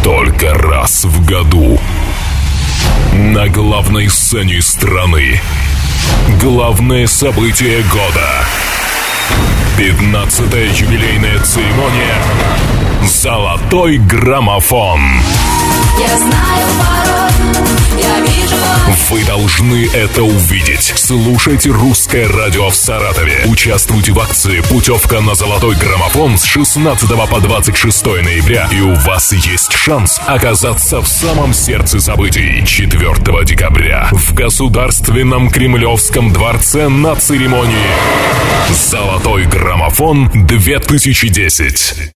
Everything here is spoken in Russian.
только раз в году. На главной сцене страны. Главное событие года. 15-я юбилейная церемония «Золотой граммофон». Я знаю пароль, я вижу. Вы должны это увидеть. Слушайте «Русское радио» в Саратове. Участвуйте в акции «Путевка на золотой граммофон» с 16 по 26 ноября. И у вас есть шанс оказаться в самом сердце событий 4 декабря в Государственном Кремлевском дворце на церемонии «Золотой граммофон 2010».